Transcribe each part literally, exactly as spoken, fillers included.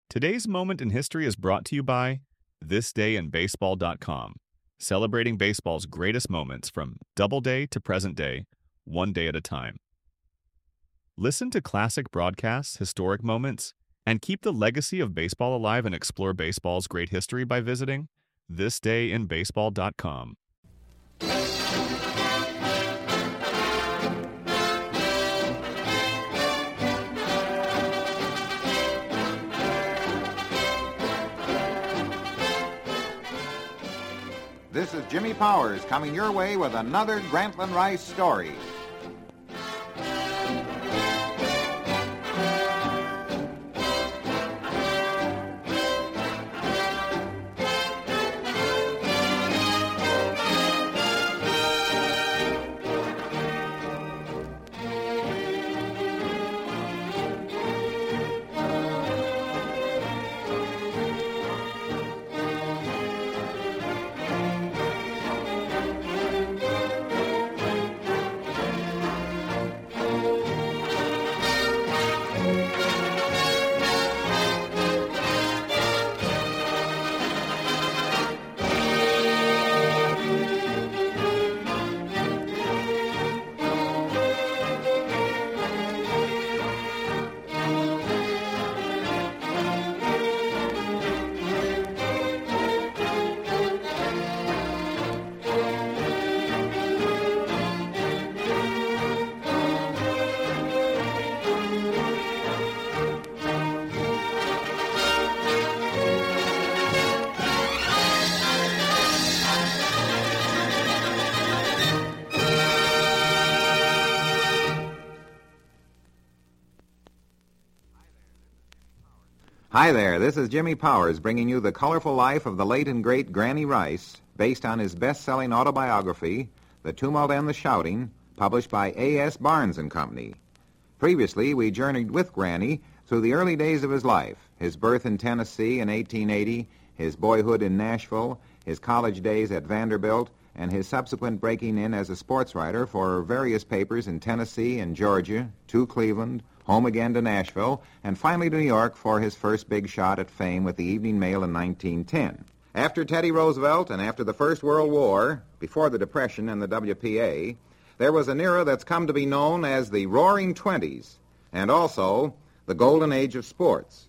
Today's moment in history is brought to you by this day in baseball dot com, celebrating baseball's greatest moments from Doubleday to present day, one day at a time. Listen to classic broadcasts, historic moments, and keep the legacy of baseball alive and explore baseball's great history by visiting this day in baseball dot com. This is Jimmy Powers coming your way with another Grantland Rice story. Hi there, this is Jimmy Powers bringing you the colorful life of the late and great Granny Rice, based on his best-selling autobiography, The Tumult and the Shouting, published by A S Barnes and Company. Previously, we journeyed with Granny through the early days of his life, his birth in Tennessee in eighteen eighty, his boyhood in Nashville, his college days at Vanderbilt, and his subsequent breaking in as a sports writer for various papers in Tennessee and Georgia, to Cleveland, home again to Nashville, and finally to New York for his first big shot at fame with the Evening Mail in nineteen ten. After Teddy Roosevelt and after the First World War, before the Depression and the W P A, there was an era that's come to be known as the Roaring Twenties, and also the Golden Age of sports.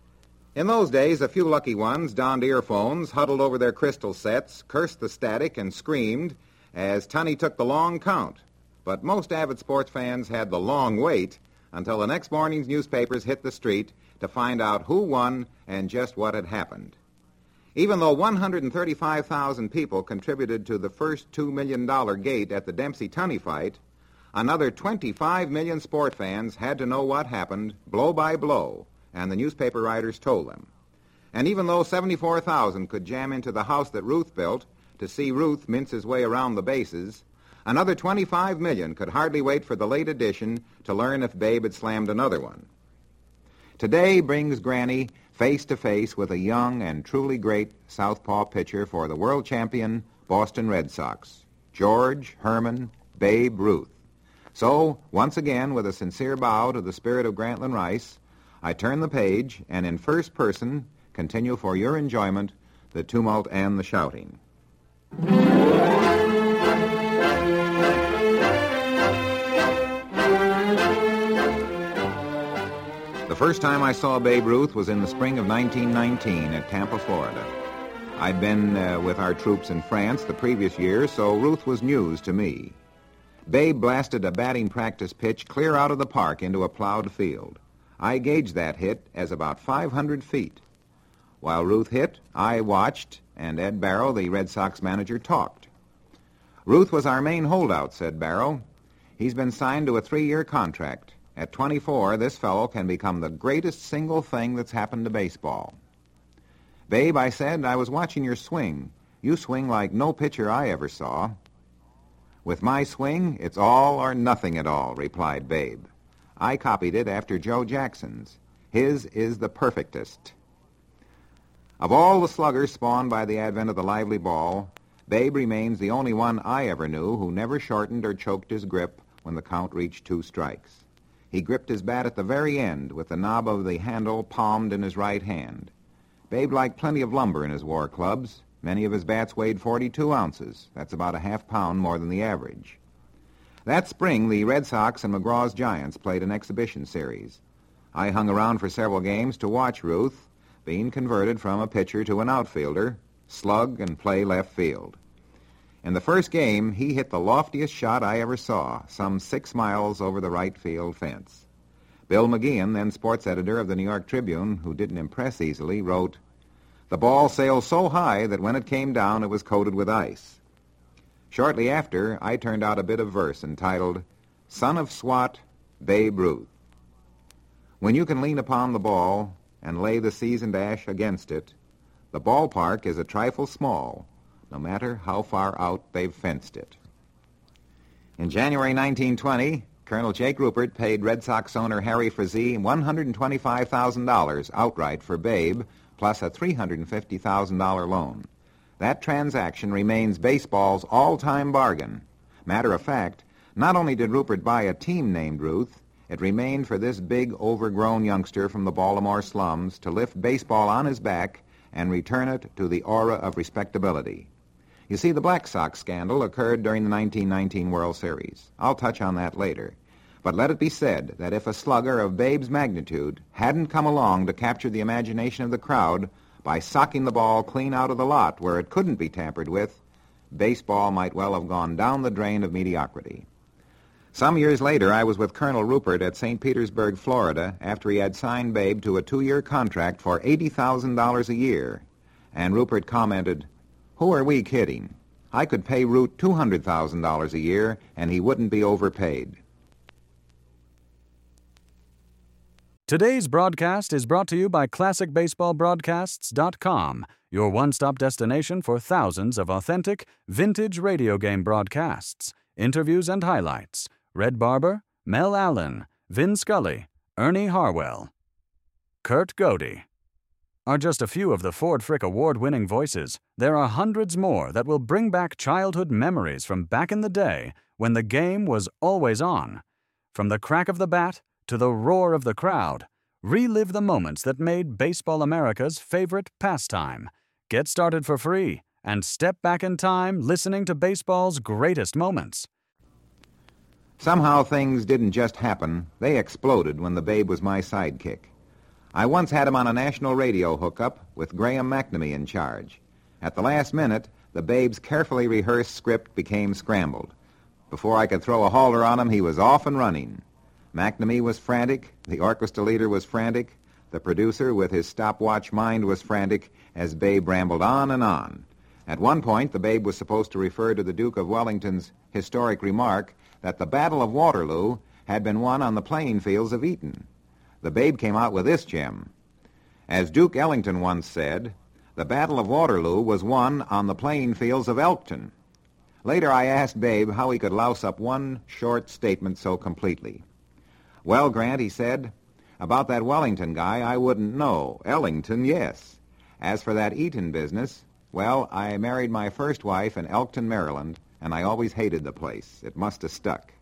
In those days, a few lucky ones donned earphones, huddled over their crystal sets, cursed the static, and screamed as Tunney took the long count. But most avid sports fans had the long wait until the next morning's newspapers hit the street to find out who won and just what had happened. Even though one hundred thirty-five thousand people contributed to the first two million dollars gate at the Dempsey-Tunney fight, another twenty-five million sport fans had to know what happened blow by blow, and the newspaper writers told them. And even though seventy-four thousand could jam into the house that Ruth built to see Ruth mince his way around the bases, another twenty-five million could hardly wait for the late edition to learn if Babe had slammed another one. Today brings Granny face to face with a young and truly great southpaw pitcher for the world champion Boston Red Sox, George Herman Babe Ruth. So, once again, with a sincere bow to the spirit of Grantland Rice, I turn the page and in first person continue for your enjoyment The Tumult and the Shouting. The first time I saw Babe Ruth was in the spring of nineteen nineteen at Tampa, Florida. I'd been uh, with our troops in France the previous year, so Ruth was news to me. Babe blasted a batting practice pitch clear out of the park into a plowed field. I gauged that hit as about five hundred feet. While Ruth hit, I watched, and Ed Barrow, the Red Sox manager, talked. Ruth was our main holdout, said Barrow. He's been signed to a three-year contract. At twenty-four, this fellow can become the greatest single thing that's happened to baseball. Babe, I said, I was watching your swing. You swing like no pitcher I ever saw. With my swing, it's all or nothing at all, replied Babe. I copied it after Joe Jackson's. His is the perfectest. Of all the sluggers spawned by the advent of the lively ball, Babe remains the only one I ever knew who never shortened or choked his grip when the count reached two strikes. He gripped his bat at the very end with the knob of the handle palmed in his right hand. Babe liked plenty of lumber in his war clubs. Many of his bats weighed forty-two ounces. That's about a half pound more than the average. That spring, the Red Sox and McGraw's Giants played an exhibition series. I hung around for several games to watch Ruth, being converted from a pitcher to an outfielder, slug and play left field. In the first game, he hit the loftiest shot I ever saw, some six miles over the right field fence. Bill McGeehan, then sports editor of the New York Tribune, who didn't impress easily, wrote, "The ball sailed so high that when it came down, it was coated with ice." Shortly after, I turned out a bit of verse entitled, "Son of Swat, Babe Ruth." When you can lean upon the ball and lay the seasoned ash against it, the ballpark is a trifle small, no matter how far out they've fenced it. In January nineteen twenty, Colonel Jake Rupert paid Red Sox owner Harry Frazee one hundred twenty-five thousand dollars outright for Babe, plus a three hundred fifty thousand dollars loan. That transaction remains baseball's all-time bargain. Matter of fact, not only did Rupert buy a team named Ruth, it remained for this big, overgrown youngster from the Baltimore slums to lift baseball on his back and return it to the aura of respectability. You see, the Black Sox scandal occurred during the nineteen nineteen World Series. I'll touch on that later. But let it be said that if a slugger of Babe's magnitude hadn't come along to capture the imagination of the crowd by socking the ball clean out of the lot where it couldn't be tampered with, baseball might well have gone down the drain of mediocrity. Some years later, I was with Colonel Rupert at Saint Petersburg, Florida, after he had signed Babe to a two-year contract for eighty thousand dollars a year. And Rupert commented, "Who are we kidding? I could pay Root two hundred thousand dollars a year, and he wouldn't be overpaid." Today's broadcast is brought to you by Classic Baseball Broadcasts dot com, your one-stop destination for thousands of authentic, vintage radio game broadcasts, interviews and highlights. Red Barber, Mel Allen, Vin Scully, Ernie Harwell, Kurt Godey are just a few of the Ford Frick Award-winning voices. There are hundreds more that will bring back childhood memories from back in the day when the game was always on. From the crack of the bat to the roar of the crowd, relive the moments that made Baseball America's favorite pastime. Get started for free and step back in time listening to baseball's greatest moments. Somehow things didn't just happen. They exploded when the Babe was my sidekick. I once had him on a national radio hookup with Graham McNamee in charge. At the last minute, the Babe's carefully rehearsed script became scrambled. Before I could throw a halter on him, he was off and running. McNamee was frantic, the orchestra leader was frantic, the producer with his stopwatch mind was frantic as Babe rambled on and on. At one point, the Babe was supposed to refer to the Duke of Wellington's historic remark that the Battle of Waterloo had been won on the playing fields of Eton. The Babe came out with this gem. As Duke Ellington once said, the Battle of Waterloo was won on the playing fields of Elkton. Later I asked Babe how he could louse up one short statement so completely. "Well, Grant," he said, "about that Wellington guy, I wouldn't know. Ellington, yes. As for that Eton business, well, I married my first wife in Elkton, Maryland, and I always hated the place. It must have stuck."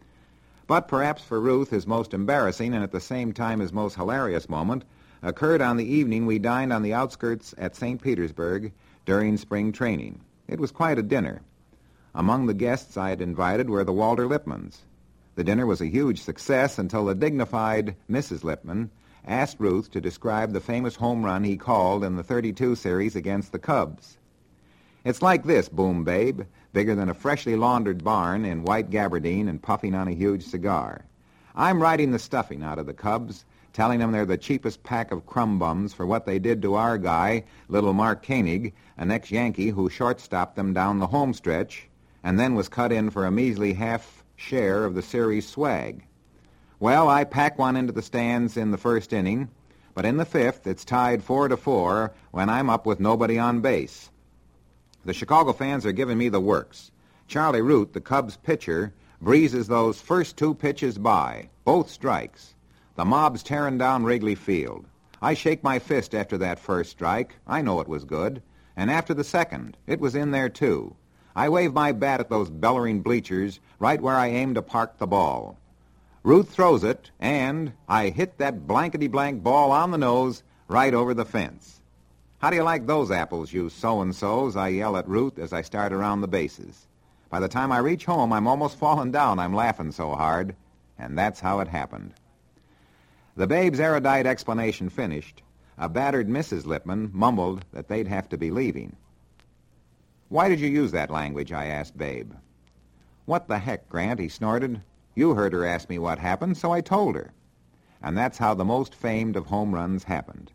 But perhaps for Ruth, his most embarrassing and at the same time his most hilarious moment occurred on the evening we dined on the outskirts at Saint Petersburg during spring training. It was quite a dinner. Among the guests I had invited were the Walter Lippmans. The dinner was a huge success until the dignified Missus Lippman asked Ruth to describe the famous home run he called in the thirty-two series against the Cubs. "It's like this," boomed Babe, bigger than a freshly laundered barn in white gabardine and puffing on a huge cigar. "I'm riding the stuffing out of the Cubs, telling them they're the cheapest pack of crumb bums for what they did to our guy, little Mark Koenig, an ex-Yankee who shortstopped them down the home stretch and then was cut in for a measly half share of the series swag. Well, I pack one into the stands in the first inning, but in the fifth it's tied four to four when I'm up with nobody on base. The Chicago fans are giving me the works. Charlie Root, the Cubs pitcher, breezes those first two pitches by, both strikes. The mob's tearing down Wrigley Field. I shake my fist after that first strike. I know it was good. And after the second, it was in there too. I wave my bat at those bellowing bleachers right where I aim to park the ball. Ruth throws it, and I hit that blankety-blank ball on the nose right over the fence. How do you like those apples, you so-and-sos? I yell at Ruth as I start around the bases. By the time I reach home, I'm almost falling down. I'm laughing so hard. And that's how it happened. The babe's erudite explanation finished, a battered Missus Lippman mumbled that they'd have to be leaving. "Why did you use that language?" I asked Babe. "What the heck, Grant?" he snorted. "You heard her ask me what happened, so I told her." And that's how the most famed of home runs happened.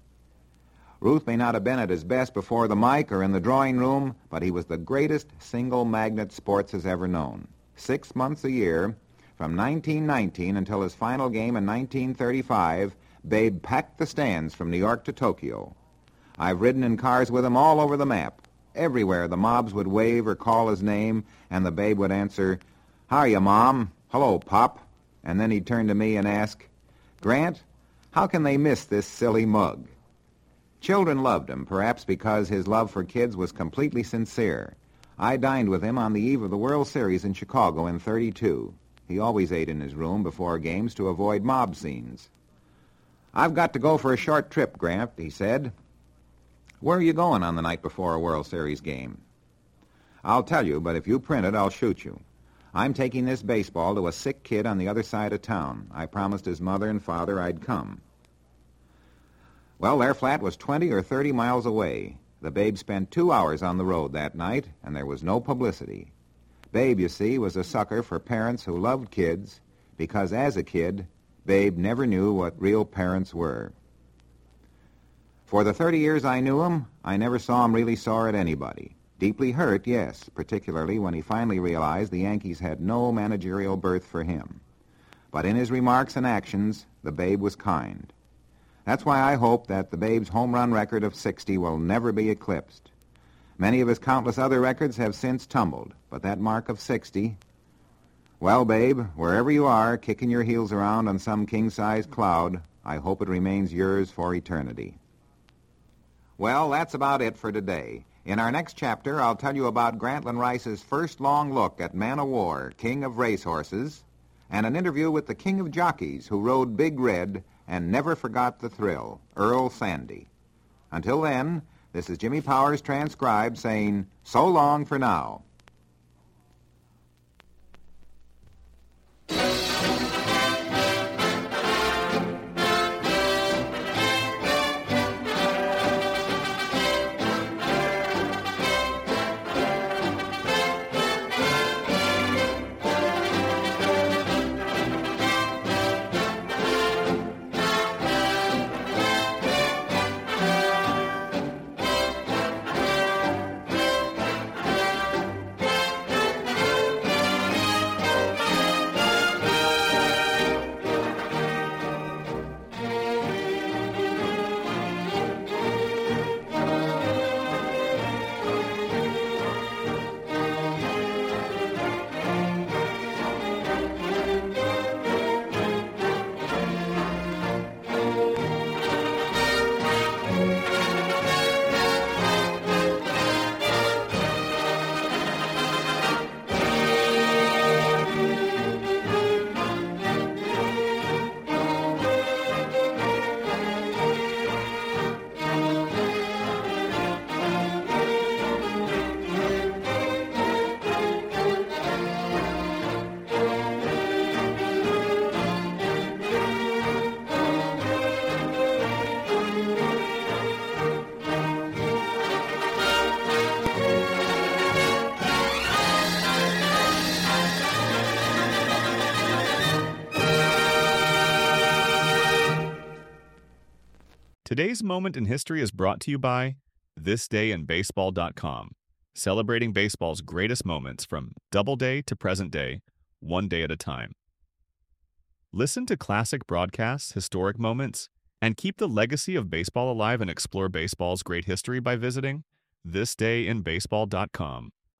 Ruth may not have been at his best before the mic or in the drawing room, but he was the greatest single magnet sports has ever known. Six months a year, from nineteen nineteen until his final game in nineteen thirty-five, Babe packed the stands from New York to Tokyo. I've ridden in cars with him all over the map. Everywhere the mobs would wave or call his name, and the Babe would answer, "How are you, Mom? Hello, Pop." And then he'd turn to me and ask, "Grant, how can they miss this silly mug?" Children loved him, perhaps because his love for kids was completely sincere. I dined with him on the eve of the World Series in Chicago in thirty-two. He always ate in his room before games to avoid mob scenes. "I've got to go for a short trip, Grant," he said. "Where are you going on the night before a World Series game?" "I'll tell you, but if you print it, I'll shoot you. I'm taking this baseball to a sick kid on the other side of town. I promised his mother and father I'd come." Well, their flat was twenty or thirty miles away. The Babe spent two hours on the road that night, and there was no publicity. Babe, you see, was a sucker for parents who loved kids, because as a kid, Babe never knew what real parents were. For the thirty years I knew him, I never saw him really sore at anybody. Deeply hurt, yes, particularly when he finally realized the Yankees had no managerial berth for him. But in his remarks and actions, the Babe was kind. That's why I hope that the Babe's home run record of sixty will never be eclipsed. Many of his countless other records have since tumbled, but that mark of sixty... Well, Babe, wherever you are, kicking your heels around on some king-size cloud, I hope it remains yours for eternity. Well, that's about it for today. In our next chapter, I'll tell you about Grantland Rice's first long look at Man o' War, King of Racehorses, and an interview with the King of Jockeys who rode Big Red and never forgot the thrill, Earl Sandy. Until then, this is Jimmy Powers, transcribed, saying so long for now. Today's Moment in History is brought to you by this day in baseball dot com, celebrating baseball's greatest moments from Doubleday to present day, one day at a time. Listen to classic broadcasts, historic moments, and keep the legacy of baseball alive and explore baseball's great history by visiting this day in baseball dot com.